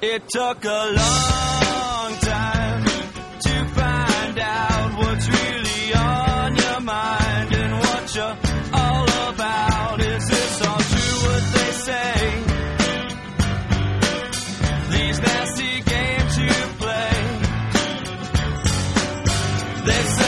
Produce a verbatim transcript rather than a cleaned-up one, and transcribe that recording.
It took a long time to find out what's really on your mind and what you're all about. Is this all true what they say? These nasty games you play, they say